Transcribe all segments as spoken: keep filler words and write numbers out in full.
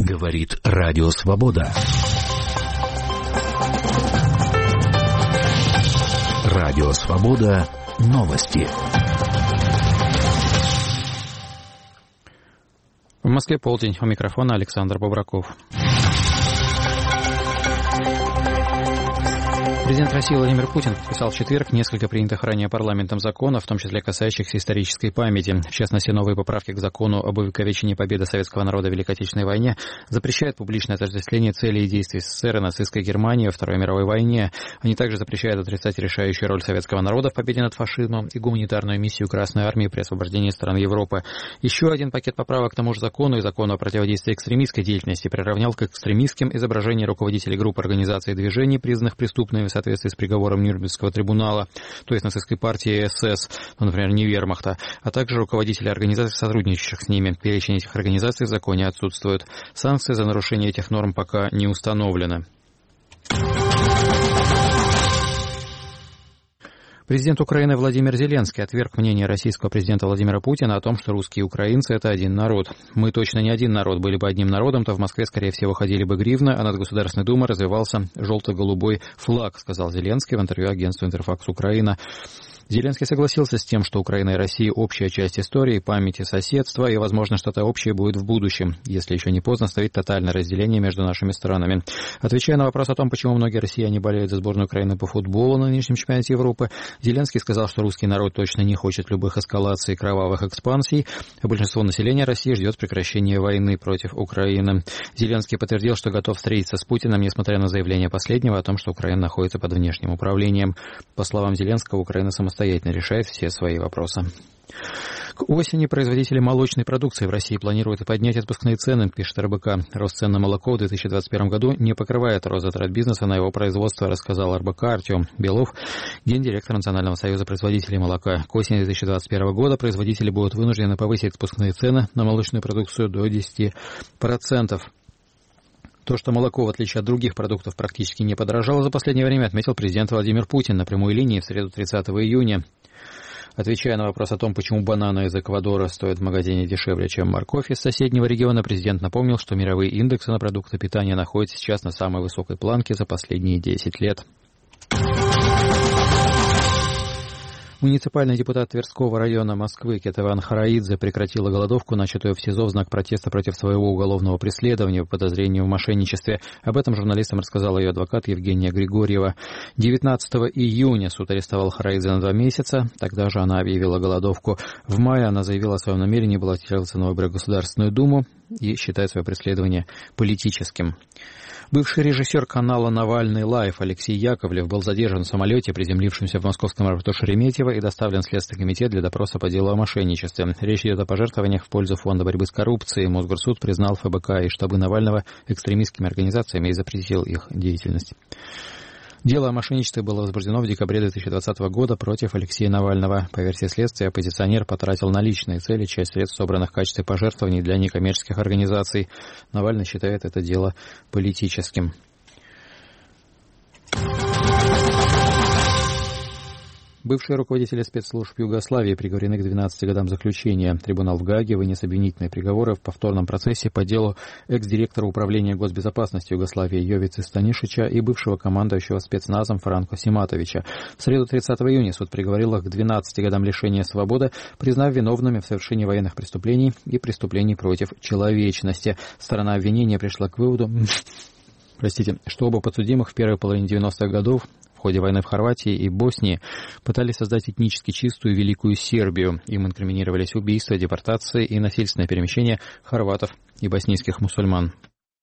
Говорит Радио Свобода. Радио Свобода. Новости. В Москве полдень. У микрофона Александр Бобраков. Президент России Владимир Путин подписал в четверг несколько принятых ранее парламентом законов, в том числе касающихся исторической памяти. В частности, новые поправки к закону об увековечении победы советского народа в Великой Отечественной войне запрещают публичное отождествление целей и действий СССР и нацистской Германии во Второй мировой войне. Они также запрещают отрицать решающую роль советского народа в победе над фашизмом и гуманитарную миссию Красной Армии при освобождении стран Европы. Еще один пакет поправок к тому же закону и закону о противодействии экстремистской деятельности приравнял к экстремистским изображения руководителей групп организаций и движений, признанных преступными в соответствии с приговором Нюрнбергского трибунала, то есть нацистской партии СС, ну, например, не вермахта, а также руководителей организаций, сотрудничающих с ними. Перечень этих организаций в законе отсутствует. Санкции за нарушение этих норм пока не установлены. Президент Украины Владимир Зеленский отверг мнение российского президента Владимира Путина о том, что русские и украинцы – это один народ. «Мы точно не один народ. Были бы одним народом, то в Москве, скорее всего, ходили бы гривны, а над Государственной Думой развивался желто-голубой флаг», сказал Зеленский в интервью агентству «Интерфакс Украина». Зеленский согласился с тем, что Украина и Россия – общая часть истории, памяти, соседства, и, возможно, что-то общее будет в будущем, если еще не поздно ставить тотальное разделение между нашими странами. Отвечая на вопрос о том, почему многие россияне болеют за сборную Украины по футболу на нынешнем чемпионате Европы, Зеленский сказал, что русский народ точно не хочет любых эскалаций и кровавых экспансий, а большинство населения России ждет прекращения войны против Украины. Зеленский подтвердил, что готов встретиться с Путиным, несмотря на заявление последнего о том, что Украина находится под внешним управлением. По словам Зеленского, Украина самостоятельно самостоятельно решает все свои вопросы. К осени производители молочной продукции в России планируют поднять отпускные цены, пишет эр бэ ка. Рост цен на молоко в две тысячи двадцать первом году не покрывает рост затрат бизнеса на его производство, рассказал эр бэ ка Артем Белов, гендиректор Национального союза производителей молока. К осени две тысячи двадцать первого года производители будут вынуждены повысить отпускные цены на молочную продукцию до десяти процентов. То, что молоко, в отличие от других продуктов, практически не подорожало за последнее время, отметил президент Владимир Путин на прямой линии в среду тридцатого июня. Отвечая на вопрос о том, почему бананы из Эквадора стоят в магазине дешевле, чем морковь из соседнего региона, президент напомнил, что мировые индексы на продукты питания находятся сейчас на самой высокой планке за последние десять лет. Муниципальный депутат Тверского района Москвы Кетаван Хараидзе прекратила голодовку, начатую в СИЗО в знак протеста против своего уголовного преследования по подозрению в мошенничестве. Об этом журналистам рассказала ее адвокат Евгения Григорьева. девятнадцатого июня суд арестовал Хараидзе на два месяца. Тогда же она объявила голодовку. В мае она заявила о своем намерении баллотироваться на выборы в Государственную Думу и считает свое преследование политическим. Бывший режиссер канала «Навальный Лайв» Алексей Яковлев был задержан в самолете, приземлившемся в московском аэропорту Шереметьево, и доставлен в Следственный комитет для допроса по делу о мошенничестве. Речь идет о пожертвованиях в пользу Фонда борьбы с коррупцией. Мосгорсуд признал эф бэ ка и штабы Навального экстремистскими организациями и запретил их деятельность. Дело о мошенничестве было возбуждено в декабре две тысячи двадцатого года против Алексея Навального. По версии следствия, оппозиционер потратил на личные цели часть средств, собранных в качестве пожертвований для некоммерческих организаций. Навальный считает это дело политическим. Бывшие руководители спецслужб Югославии приговорены к двенадцати годам заключения. Трибунал в Гааге вынес обвинительные приговоры в повторном процессе по делу экс-директора управления госбезопасности Югославии Йовицы Станишича и бывшего командующего спецназом Франко Симатовича. В среду тридцатого июня суд приговорил их к двенадцати годам лишения свободы, признав виновными в совершении военных преступлений и преступлений против человечности. Сторона обвинения пришла к выводу, простите, что оба подсудимых в первой половине девяностых годов в ходе войны в Хорватии и Боснии пытались создать этнически чистую Великую Сербию. Им инкриминировались убийства, депортации и насильственное перемещение хорватов и боснийских мусульман.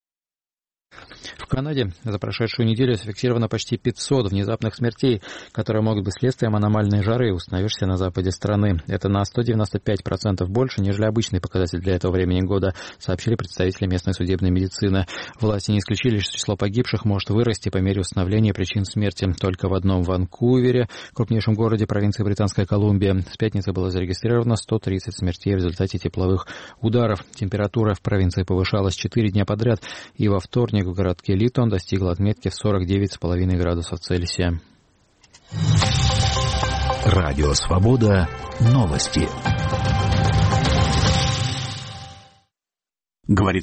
В Канаде за прошедшую неделю зафиксировано почти пятьсот внезапных смертей, которые могут быть следствием аномальной жары, установившейся на западе страны. Это на сто девяносто пять процентов больше, нежели обычный показатель для этого времени года, сообщили представители местной судебной медицины. Власти не исключили, что число погибших может вырасти по мере установления причин смерти. Только в одном Ванкувере, крупнейшем городе провинции Британская Колумбия, с пятницы было зарегистрировано сто тридцать смертей в результате тепловых ударов. Температура в провинции повышалась четыре дня подряд, и во вторник в городке Литон достигла отметки в сорок девять целых пять десятых градусов Цельсия. Радио Свобода. Новости. Говорит